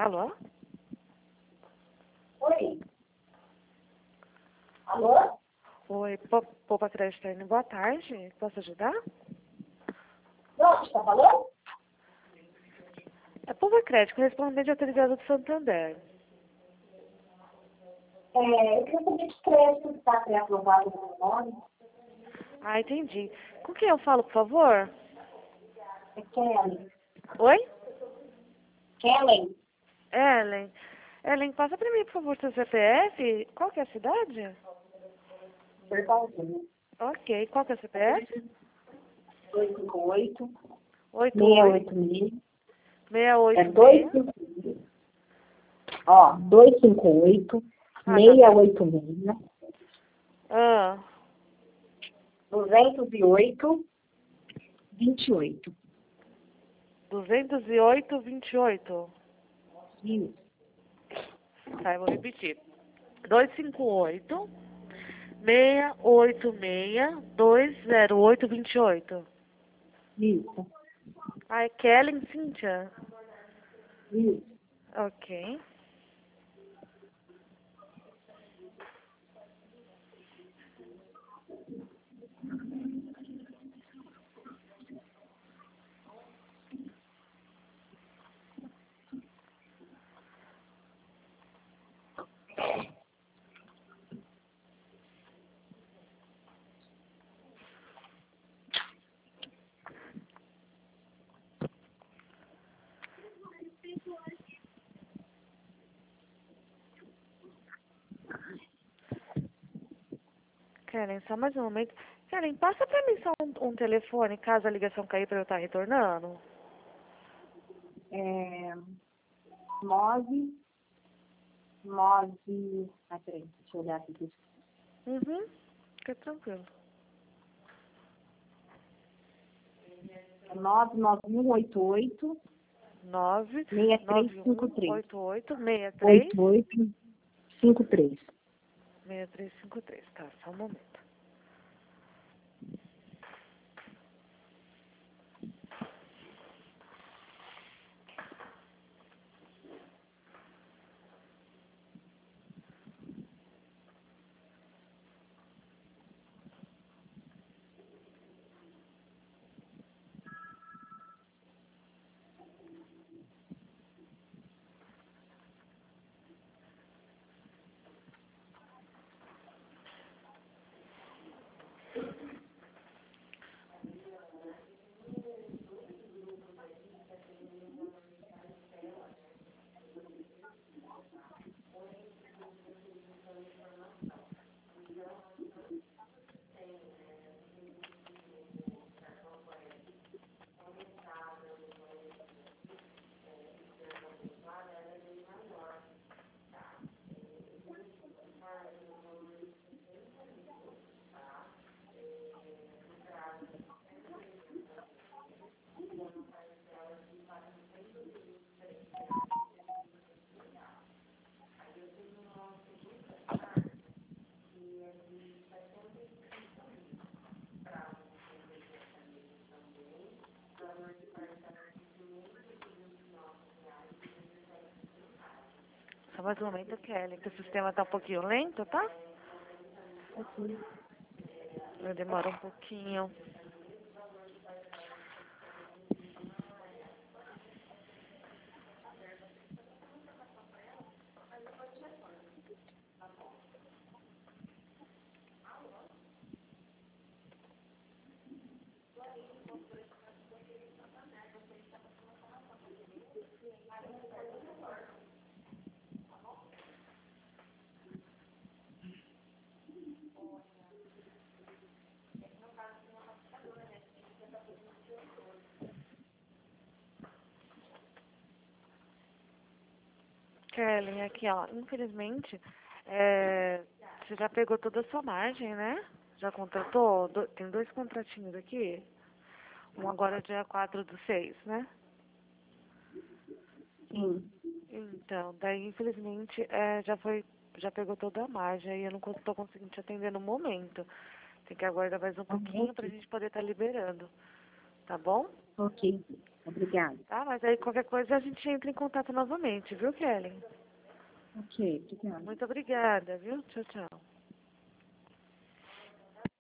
Alô? Oi. Alô? Oi, Poupa Crédito, boa tarde. Posso ajudar? Não, você tá falando? É Poupa Crédito, correspondente autorizado do Santander. Eu queria saber de crédito que está pré-aprovado no meu nome. Ah, entendi. Com quem eu falo, por favor? É Kellen. Oi? Kellen? Ellen. Ellen, passa pra mim, por favor, seu CPF. Qual que é a cidade? Bertaldinho. Ok, qual que é o CPF? 258 88 686. É 686. 258. Ó, 258 Ah, tá bom. 686 Ah, 208 28. 208 28. Isso. Tá, eu vou repetir. 258 686 208 28. Isso. Ah, é Kellen Cynthia. Isso. Ok. Kellen, só mais um momento. Kellen, passa pra mim só um telefone, caso a ligação cair pra eu estar retornando. 9. Ah, peraí, deixa eu olhar aqui. Uhum, fica tranquilo. 99188 9 6353. 9188 63 8853. 6353. Tá, só um momento. Só mais um momento, Kellen, que o sistema tá um pouquinho lento, tá? Demora um pouquinho. Kellen, aqui, ó, infelizmente, você já pegou toda a sua margem, né? Já contratou? Tem 2 contratinhos aqui. Um agora é dia 4/6, né? Sim. Então, daí, infelizmente, já pegou toda a margem e eu não tô conseguindo te atender no momento. Tem que aguardar mais um pouquinho pra gente poder estar liberando. tá bom? Ok, obrigada. Tá, mas aí qualquer coisa a gente entra em contato novamente, viu, Kelly? Ok, obrigada. Muito obrigada, viu? Tchau, tchau.